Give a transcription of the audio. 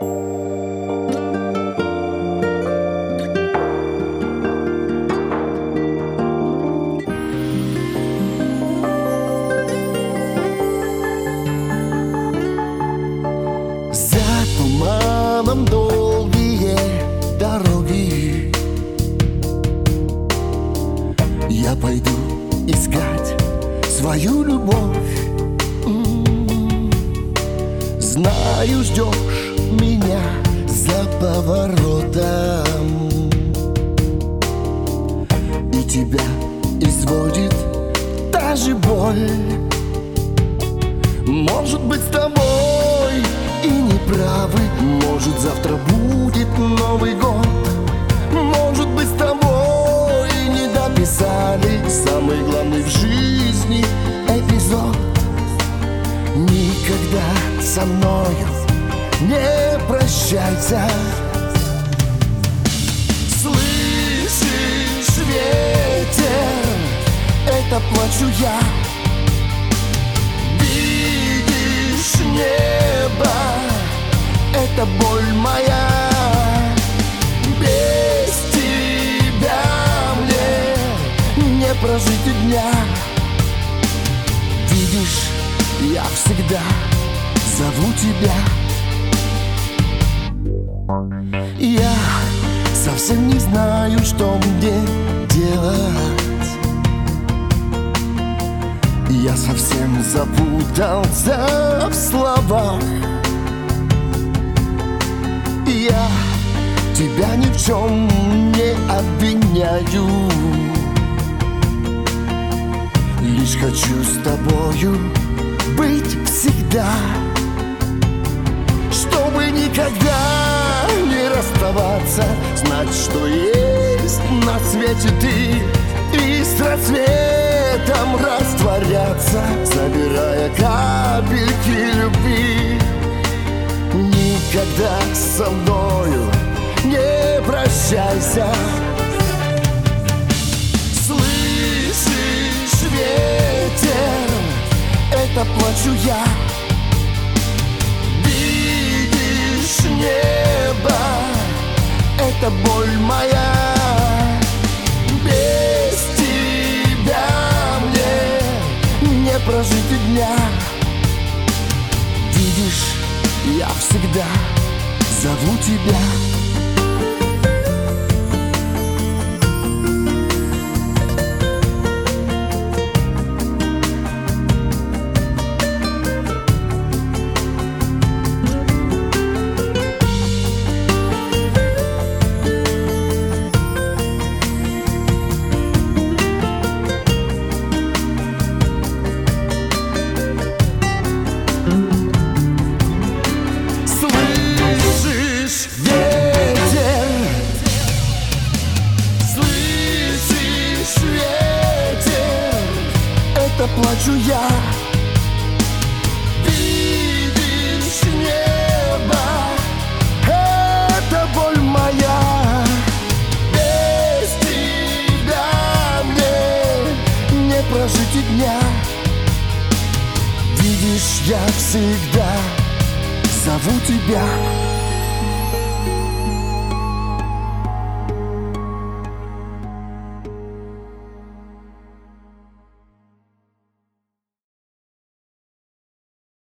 Туманом долгие дороги я пойду искать свою любовь. Знаю, ждешь меня за поворотом, и тебя изводит та же боль. Может быть, с тобой и не правы, может, завтра будет Новый год. Может быть, с тобой не дописали самый главный в жизни эпизод. Никогда со мною не прощайся. Слышишь ветер, это плачу я. Небо, это боль моя. Без тебя мне не прожить и дня. Видишь, я всегда зову тебя. Я совсем не знаю, что мне делать. Я совсем запутался в словах. Я тебя ни в чем не обвиняю, лишь хочу с тобою быть всегда, чтобы никогда не расставаться. Знать, что есть на свете ты, и с рассветом растворяться, собирая капельки любви. Никогда со мною не прощайся. Слышишь ветер, это плачу я. Видишь небо, это боль моя. Прожить и дня. Видишь, я всегда зову тебя. Плачу я. Видишь небо, это боль моя. Без тебя мне не прожить и дня. Видишь, я всегда зову тебя.